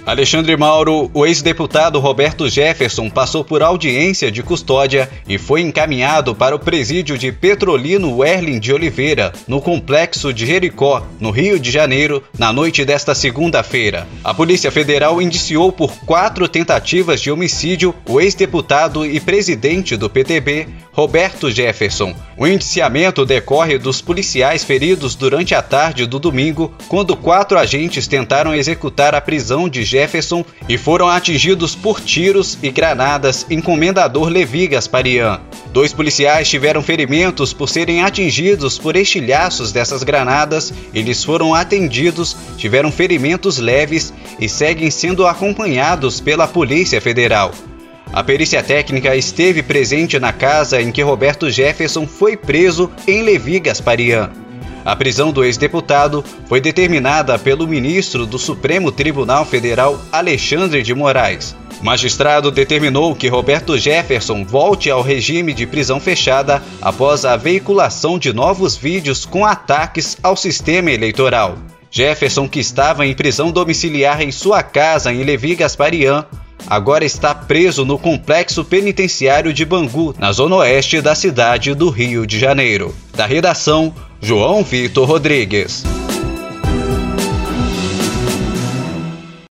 Alexandre Mauro, o ex-deputado Roberto Jefferson passou por audiência de custódia e foi encaminhado para o presídio de Petrolino Werlin de Oliveira, no complexo de Jericó, no Rio de Janeiro, na noite desta segunda-feira. A Polícia Federal indiciou por 4 tentativas de homicídio o ex-deputado e presidente do PTB, Roberto Jefferson. O indiciamento decorre dos policiais feridos durante a tarde do domingo, quando 4 agentes tentaram executar a prisão de Jefferson e foram atingidos por tiros e granadas em Comendador Levi Gasparian. 2 policiais tiveram ferimentos por serem atingidos por estilhaços dessas granadas. Eles foram atendidos, tiveram ferimentos leves e seguem sendo acompanhados pela Polícia Federal. A perícia técnica esteve presente na casa em que Roberto Jefferson foi preso em Levi Gasparian. A prisão do ex-deputado foi determinada pelo ministro do Supremo Tribunal Federal, Alexandre de Moraes. O magistrado determinou que Roberto Jefferson volte ao regime de prisão fechada após a veiculação de novos vídeos com ataques ao sistema eleitoral. Jefferson, que estava em prisão domiciliar em sua casa em Levi Gasparian, agora está preso no complexo penitenciário de Bangu, na zona oeste da cidade do Rio de Janeiro. Da redação, João Vitor Rodrigues.